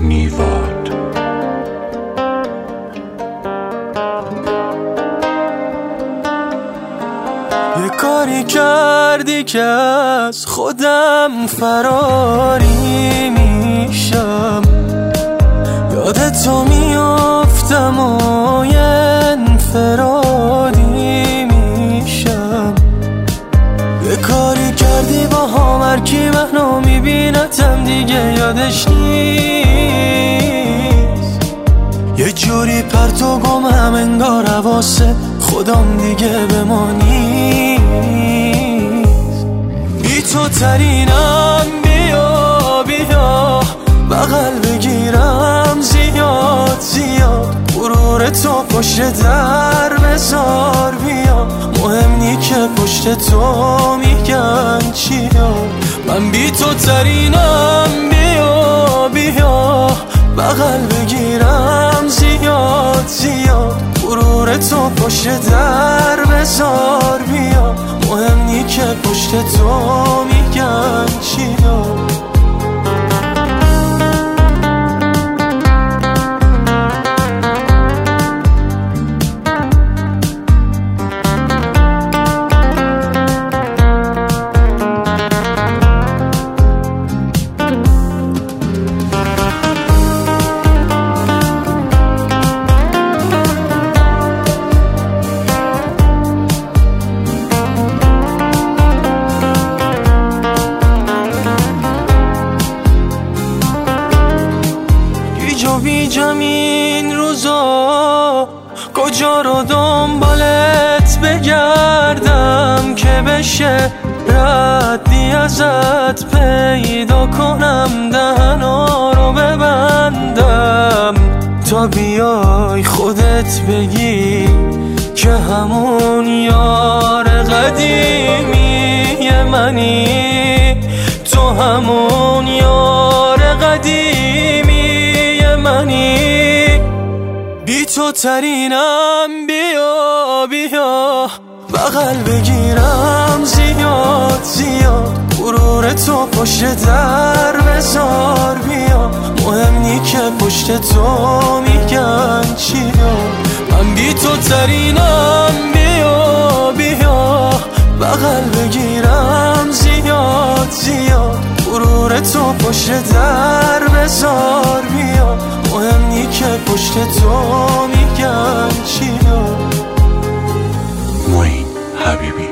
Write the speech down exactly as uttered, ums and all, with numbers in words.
نیواد. یه کاری کردی که از خودم فراری میشم، یادتو میافتم و یه انفرادی میشم. یه کاری کردی با هم هرکی منو میبینتم دیگه یادش نیست، یه جوری پرت و گمم انگار حواسه خودم دیگه به ما نیست. بی تو ترینم، بیا بیا بغل بگیرم زیاد زیاد، غرور تو پشت در بذار بیا، مهم نی که پشت تو میگن چیا. من بی تو ترینم، بیا بیا بغل بگیرم زیاد زیاد، غرور تو پشت در بذار بیا، مهم نی که پشت تو میگن چیا. بیجام این روزا کجا رو دنبالت بگردم که بشه ردی ازت پیدا کنم، دهنا رو ببندم تا بیای خودت بگی که همون یار قدیمی منی، تو همون یار قدیمی منی. بی تو ترینم، بیا بیا بغل بگیرم زیاد زیاد، غرور تو پشت در بذار بیا، مهم نی که پشت تو میگن چیا. من بی تو ترینم، بیا بیا بغل بگیرم زیاد زیاد، غرور تو پشت در بذار بیا، مهم نی که پشت تو میگن چیا. معین حبیبی.